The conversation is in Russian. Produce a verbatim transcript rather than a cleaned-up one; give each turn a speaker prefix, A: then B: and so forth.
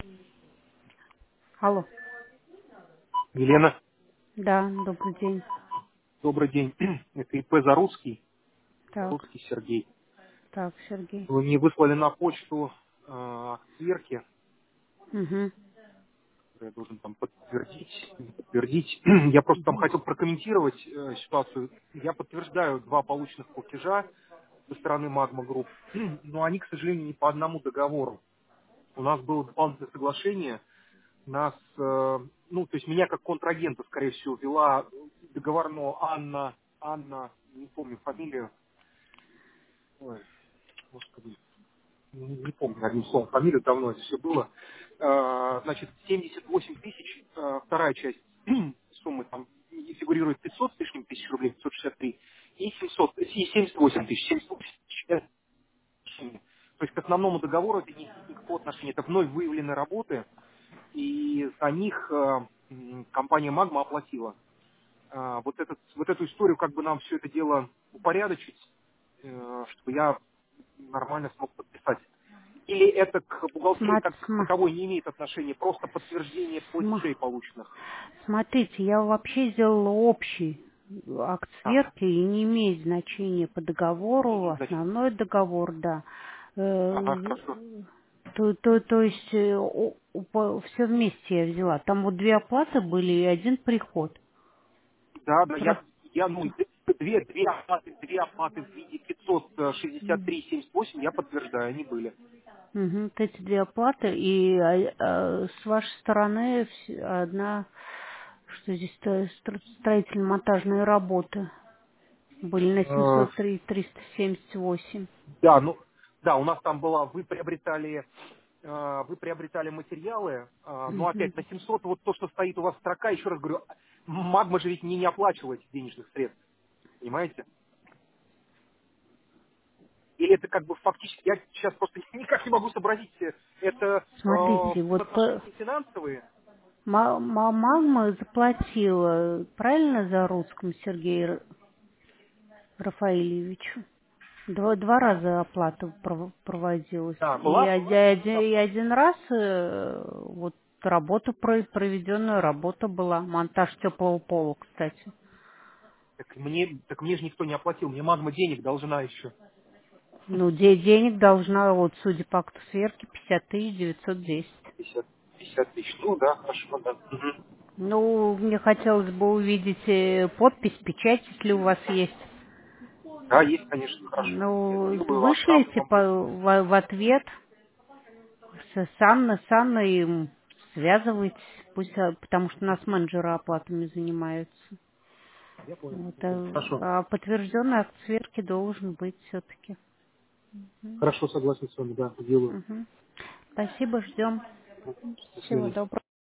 A: Алло.
B: Елена,
A: Да, добрый день.
B: добрый день. Это ИП Зарусский,
A: Так,
B: Зарусский Сергей.
A: так, Сергей.
B: Вы мне выслали на почту э, сверки,
A: Угу.
B: которые я должен там подтвердить, не подтвердить. Я просто там хотел прокомментировать э, ситуацию. Я подтверждаю два полученных платежа со стороны Magma Group, но они, к сожалению, не по одному договору. У нас было дополнительное соглашение, нас, э, ну, то есть меня как контрагента, скорее всего, вела договорно Анна, Анна, не помню фамилию, ой, господи, не, не помню одним словом фамилию, давно это все было. Э, Значит, семьдесят восемь тысяч, э, вторая часть суммы там фигурирует пятьсот с лишним тысяч рублей, пятьсот шестьдесят три, и семьсот, и семьдесят восемь тысяч, семьдесят восемь тысяч, это отношения. То есть к основному договору это не имеет никакого отношения, это вновь выявленные работы, и за них э, м, компания Магма оплатила. А, вот, этот, вот эту историю, как бы нам все это дело упорядочить, э, чтобы я нормально смог подписать. Или это к бухгалтерии
A: Сма-
B: как к
A: сма-
B: таковой не имеет отношения, просто подтверждение
A: сма-
B: платежей полученных.
A: Смотрите, я вообще сделала общий акт
B: Ага,
A: сверки и не имеет значения по
B: не
A: договору,
B: имеет значения.
A: основной договор, да.
B: Ага,
A: Э,
B: хорошо.
A: То, то, то есть все вместе я взяла. Там вот две оплаты были и один приход.
B: Да, да,
A: Про-
B: я, я ну, д- две, две, оплаты, две оплаты в виде пятьсот шестьдесят три семьдесят восемь я подтверждаю, они были.
A: Мгм, вот эти две оплаты, и а, а, с вашей стороны вс- одна, что здесь стро- стро- строительно-монтажные работы были на
B: Э,
A: семьсот три триста семьдесят восемь.
B: Да, ну, да, у нас там была, вы приобретали, э, вы приобретали материалы, э, но
A: Мгм.
B: опять на семьсот, вот то, что стоит у вас строка, еще раз говорю, Магма же ведь не, не оплачивала этих денежных средств, понимаете? Или это как бы фактически, я сейчас просто никак не могу сообразить, э, это э,
A: Смотрите, вот по-
B: отношения финансовые.
A: ма- ма- мама заплатила, правильно, за русском Сергею Р- Рафаильевичу? Два, два раза оплата пров- проводилась.
B: Да,
A: И
B: была,
A: один,
B: была,
A: один-
B: да.
A: и один раз э, вот работа, про- проведенная работа была. Монтаж теплого пола, кстати.
B: Так мне, так мне же никто не оплатил, мне Магма денег должна еще.
A: Ну, де- денег должна, вот, судя по акту сверки, пятьдесят тысяч девятьсот десять.
B: пятьдесят, пятьдесят тысяч, ну да, хорошо, да. Мгм.
A: Ну, мне хотелось бы увидеть э, подпись, печать, если у вас есть.
B: Да, есть, конечно, хорошо. Я
A: Ну,
B: сделаю, отправлю
A: вышлите
B: вам.
A: по, в, в ответ с с Анной, с Анной м, связывайтесь, пусть, а, потому что у нас менеджеры оплатами занимаются.
B: Я понял.
A: Вот,
B: Я понял.
A: а,
B: Хорошо.
A: а подтвержденный акт сверки должен быть все-таки.
B: Хорошо, согласен с вами, да, сделаю.
A: Спасибо, ждем.
B: До
A: Всего
B: свидания.
A: доброго.